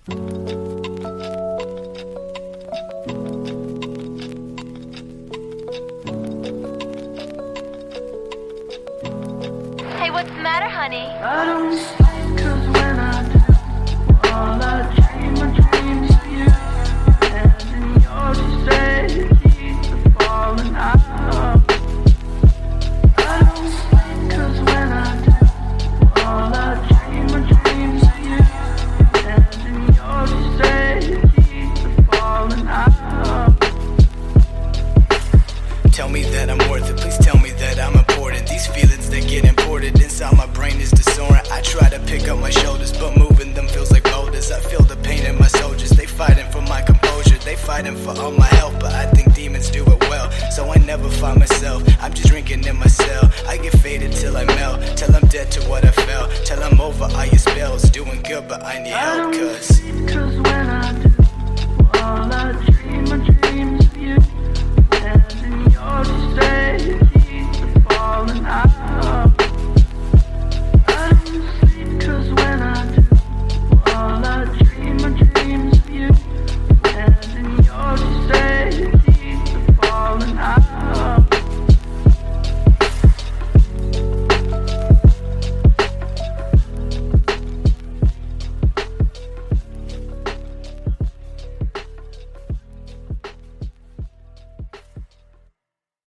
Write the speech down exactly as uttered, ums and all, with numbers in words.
Hey, what's the matter, honey? I don't sleep, cause when I do, all I dream, I dreams of you. And in yours you say the keys are falling out. I don't sleep, cause when I do, all I dream, I dreams of you. And in yours you say the keys are falling out. Tell me that I'm worth it, please tell me that I'm important. These feelings that get imported inside my brain is disoriented. I try to pick up my shoulders, but moving them feels like boulders. I feel the pain in my soldiers, they fighting for my composure. They fighting for all my health, but I think demons do it well. So I never find myself, I'm just drinking in my cell. I get faded till I melt, till I'm dead to what I felt. Till I'm over all your spells, doing good but I need help, cause